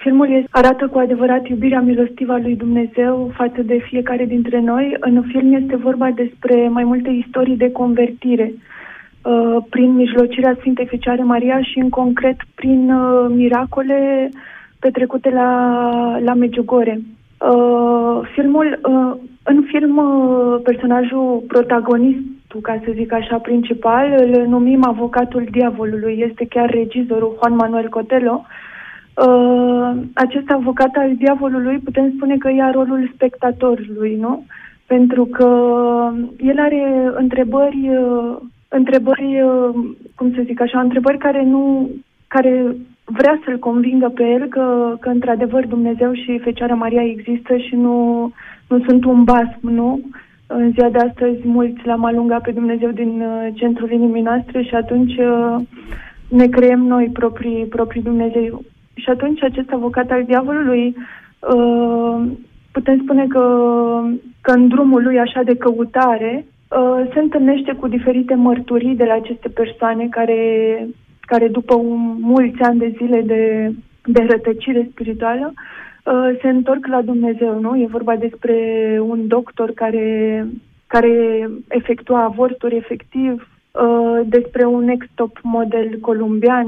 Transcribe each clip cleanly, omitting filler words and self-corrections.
Filmul arată cu adevărat iubirea milostivă a lui Dumnezeu față de fiecare dintre noi. În film este vorba despre mai multe istorii de convertire prin mijlocirea Sfintei Fecioare Maria și în concret prin miracole petrecute la Medjugorje. În film, personajul protagonistul, ca să zic așa, principal, îl numim avocatul diavolului. Este chiar regizorul Juan Manuel Cotelo. Acest avocat al diavolului putem spune că ia rolul spectatorului, nu? Pentru că el are întrebări, cum să zic așa, întrebări care vrea să-l convingă pe el că într-adevăr Dumnezeu și Fecioara Maria există și nu sunt un basm, nu? În ziua de astăzi mulți l-am alungat pe Dumnezeu din centrul inimii noastre și atunci ne creăm noi proprii Dumnezeu. Și atunci acest avocat al diavolului putem spune că în drumul lui așa de căutare se întâlnește cu diferite mărturii de la aceste persoane care după mulți ani de zile de rătăcire spirituală se întorc la Dumnezeu, nu? E vorba despre un doctor care efectua avorturi efectiv, despre un ex-top model columbian,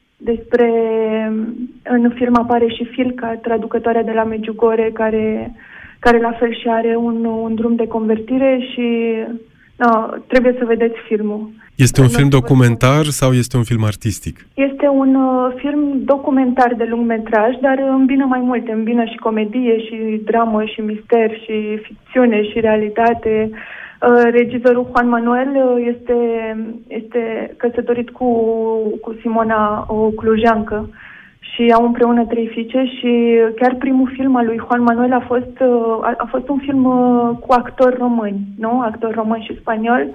în film apare și Filca, traducătoarea de la Medjugorje, care la fel și are un drum de convertire și trebuie să vedeți filmul. Este un film documentar sau este un film artistic? Este un film documentar de lungmetraj, dar îmbină mai multe. Îmbină și comedie, și dramă, și mister, și ficțiune, și realitate. Regizorul Juan Manuel este căsătorit cu Simona, o clujeancă, și au împreună 3 fiice și chiar primul film al lui Juan Manuel a fost un film cu actori români, nu? Actori români și spanioli.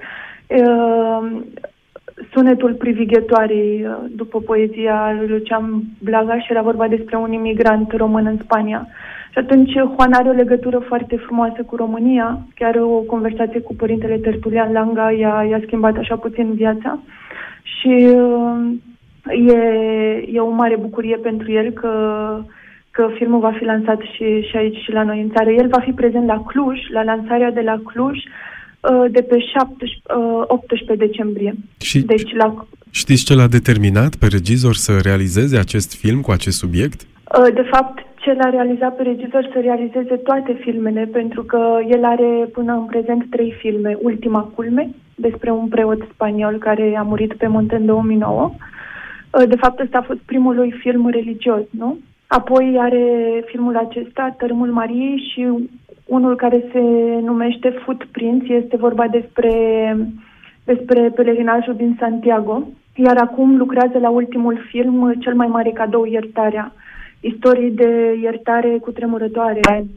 Sunetul privighetoarei, după poezia lui Lucian Blaga, și era vorba despre un imigrant român în Spania. Și atunci Juan are o legătură foarte frumoasă cu România, chiar o conversație cu părintele Tertulian Langa i-a schimbat așa puțin viața și e o mare bucurie pentru el că filmul va fi lansat și aici și la noi în țară. El va fi prezent la Cluj, la lansarea de la Cluj, de pe 18 decembrie. Știți ce l-a determinat pe regizor să realizeze acest film cu acest subiect? De fapt, ce l-a realizat pe regizor să realizeze toate filmele, pentru că el are până în prezent 3 filme. Ultima culme, despre un preot spaniol care a murit pe munte în 2009. De fapt, ăsta a fost primul lui film religios, nu? Apoi are filmul acesta, Tărâmul Mariei, și unul care se numește Footprints, este vorba despre pelerinajul din Santiago. Iar acum lucrează la ultimul film, Cel mai mare cadou, Iertarea. Istorii de iertare cutremurătoare.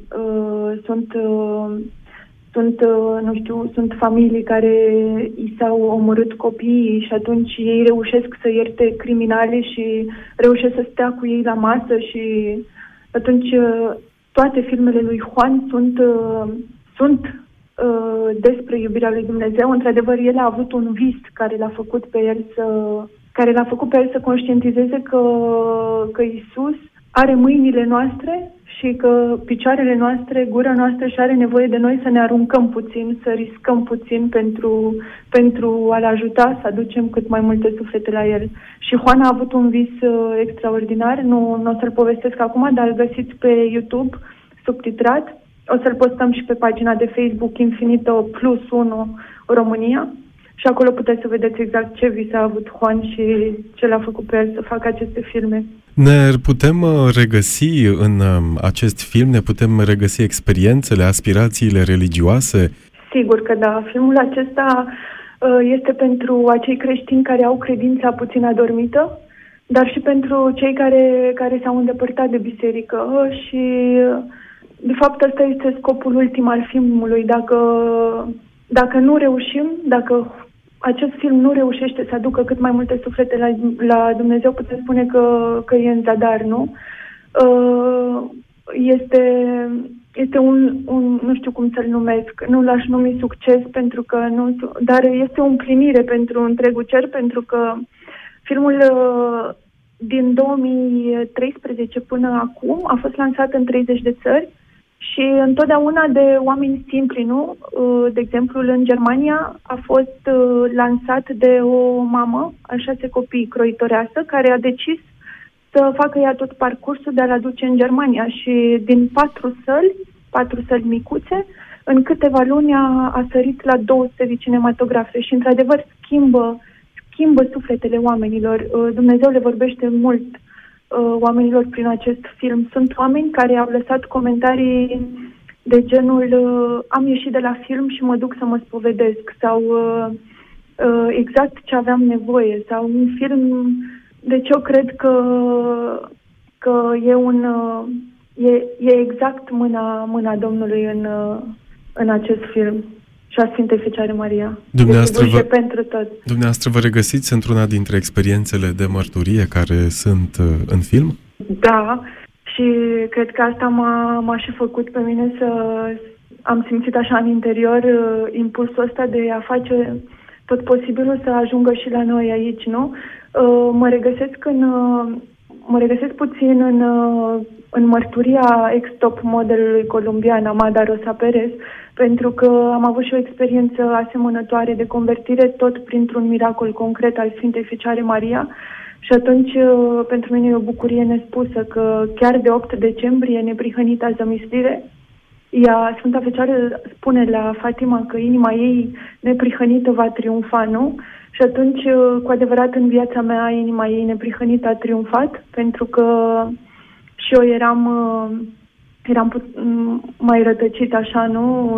Sunt familii care i s-au omorât copiii și atunci ei reușesc să ierte criminali și reușesc să stea cu ei la masă și atunci toate filmele lui Juan sunt despre iubirea lui Dumnezeu. Într-adevăr, el a avut un vis care l-a făcut pe el să conștientizeze că Iisus are mâinile noastre și că picioarele noastre, gura noastră, și are nevoie de noi să ne aruncăm puțin, să riscăm puțin pentru a-l ajuta să aducem cât mai multe suflete la el. Și Juan a avut un vis extraordinar, nu o să-l povestesc acum, dar îl găsiți pe YouTube, subtitrat. O să-l postăm și pe pagina de Facebook Infinito +1 România. Și acolo puteți să vedeți exact ce vis a avut Juan și ce l-a făcut pe el să facă aceste filme. Ne putem regăsi în acest film, ne putem regăsi experiențele, aspirațiile religioase? Sigur că da. Filmul acesta este pentru acei creștini care au credința puțin adormită, dar și pentru cei care s-au îndepărtat de biserică și de fapt ăsta este scopul ultim al filmului. Dacă nu reușim, dacă acest film nu reușește să aducă cât mai multe suflete la Dumnezeu, putem spune că e în zadar, nu? Este un nu știu cum să-l numesc, nu l-aș numi succes pentru că nu, dar este o împlinire pentru întregul cer, pentru că filmul din 2013 până acum a fost lansat în 30 de țări și întotdeauna de oameni simpli, nu? De exemplu, în Germania a fost lansat de o mamă a 6 copii croitoreasă care a decis să facă ea tot parcursul de a-l aduce în Germania și din 4 săli micuțe, în câteva luni a sărit la 200 de cinematografe și într-adevăr schimbă sufletele oamenilor. Dumnezeu le vorbește mult oamenilor prin acest film. Sunt oameni care au lăsat comentarii de genul am ieșit de la film și mă duc să mă spovedesc sau exact ce aveam nevoie sau un film. Deci eu cred că e exact mâna Domnului în acest film și a Sfintei Fecioare Maria. Dumneavoastră vă regăsiți într-una dintre experiențele de mărturie care sunt în film? Da, și cred că asta m-a și făcut pe mine să am simțit așa în interior impulsul ăsta de a face tot posibilul să ajungă și la noi aici, nu? Mă regăsesc puțin în mărturia ex-top modelului colombian Amada Rosa Perez, pentru că am avut și o experiență asemănătoare de convertire tot printr-un miracol concret al Sfintei Fecioare Maria și atunci pentru mine e o bucurie nespusă că chiar de 8 decembrie, neprihănita zămislire, Sfânta Fecioară spune la Fatima că inima ei neprihănită va triumfa, nu? Și atunci, cu adevărat, în viața mea, inima ei neprihănită a triumfat, pentru că și eu eram mai rătăcit așa, nu?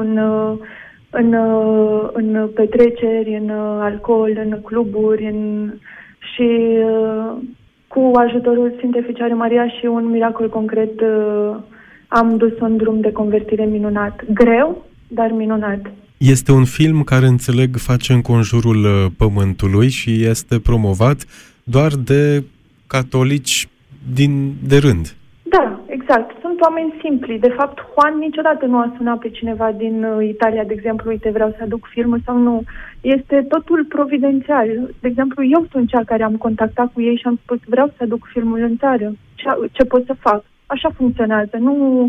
În petreceri, în alcool, în cluburi, și cu ajutorul Sfintei Fecioare Maria și un miracol concret am dus un drum de convertire minunat. Greu, dar minunat. Este un film care, înțeleg, face înconjurul pământului și este promovat doar de catolici de rând. Da, exact. Sunt oameni simpli. De fapt, Juan niciodată nu a sunat pe cineva din Italia, de exemplu, uite, vreau să aduc filmul sau nu. Este totul providențial. De exemplu, eu sunt cea care am contactat cu ei și am spus, vreau să aduc filmul în țară. Ce pot să fac? Așa funcționează.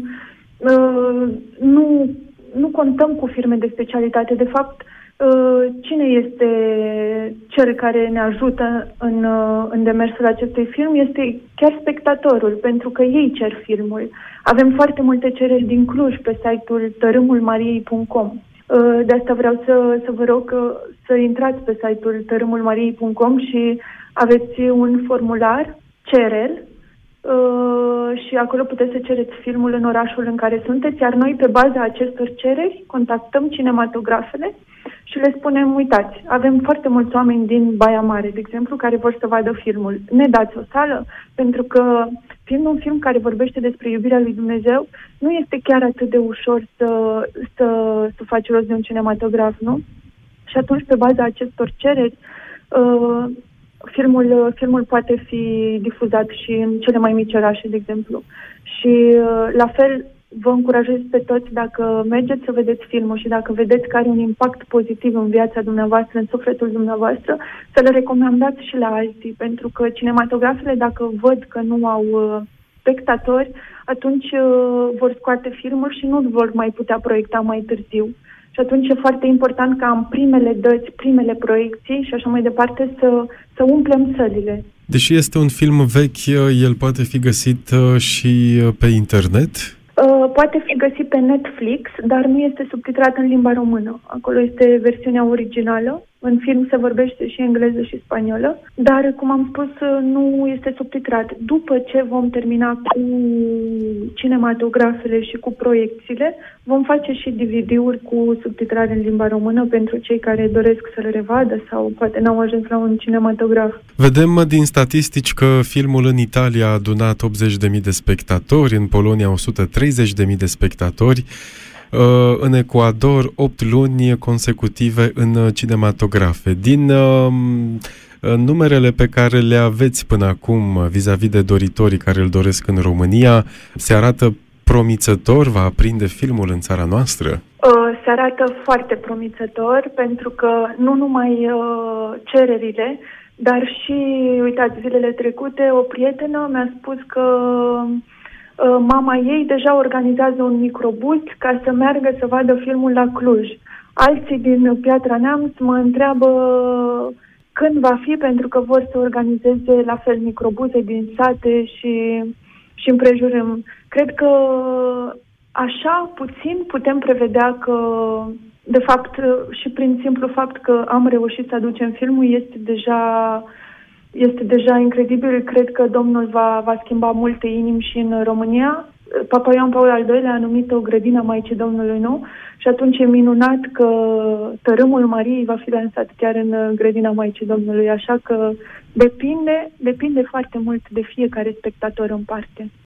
Nu contăm cu firme de specialitate. De fapt, cine este cel care ne ajută în demersul acestui film este chiar spectatorul, pentru că ei cer filmul. Avem foarte multe cereri din Cluj pe site-ul tărâmulmariei.com. De asta vreau să vă rog să intrați pe site-ul tărâmulmariei.com și aveți un formular, cereri, și acolo puteți să cereți filmul în orașul în care sunteți, iar noi, pe baza acestor cereri, contactăm cinematografele și le spunem, uitați, avem foarte mulți oameni din Baia Mare, de exemplu, care vor să vadă filmul. Ne dați o sală? Pentru că fiind un film care vorbește despre iubirea lui Dumnezeu, nu este chiar atât de ușor să faci rost de un cinematograf, nu? Și atunci, pe baza acestor cereri, filmul poate fi difuzat și în cele mai mici orașe, de exemplu. Și la fel vă încurajez pe toți, dacă mergeți să vedeți filmul și dacă vedeți că are un impact pozitiv în viața dumneavoastră, în sufletul dumneavoastră, să le recomandați și la alții, pentru că cinematografele, dacă văd că nu au spectatori, atunci vor scoate filmul și nu vor mai putea proiecta mai târziu. Și atunci e foarte important ca în primele dăți, primele proiecții și așa mai departe să umplem sălile. Deși este un film vechi, el poate fi găsit și pe internet? Poate fi găsit pe Netflix, dar nu este subtitrat în limba română. Acolo este versiunea originală. În film se vorbește și engleză și spaniolă, dar, cum am spus, nu este subtitrat. După ce vom termina cu cinematografele și cu proiecțiile, vom face și DVD-uri cu subtitrare în limba română pentru cei care doresc să le revadă sau poate n-au ajuns la un cinematograf. Vedem din statistici că filmul în Italia a adunat 80.000 de spectatori, în Polonia 130.000 de spectatori, în Ecuador 8 luni consecutive în cinematografe. Din numerele pe care le aveți până acum vis-a-vis de doritorii care îl doresc în România, se arată promițător? Va aprinde filmul în țara noastră? Se arată foarte promițător, pentru că nu numai cererile, Dar și, uitați, zilele trecute, o prietenă mi-a spus că mama ei deja organizează un microbus ca să meargă să vadă filmul la Cluj. Alții din Piatra Neamț mă întreabă când va fi, pentru că vor să organizeze la fel microbuze din sate și împrejurăm. Cred că așa puțin putem prevedea că, de fapt, și prin simplu fapt că am reușit să aducem filmul este deja incredibil. Cred că Domnul va schimba multe inimi și în România. Papa Ioan Paul al II-lea a numit-o grădina Maicii Domnului Nou și atunci e minunat că Tărâmul Mariei va fi lansat chiar în grădina Maicii Domnului, așa că depinde foarte mult de fiecare spectator în parte.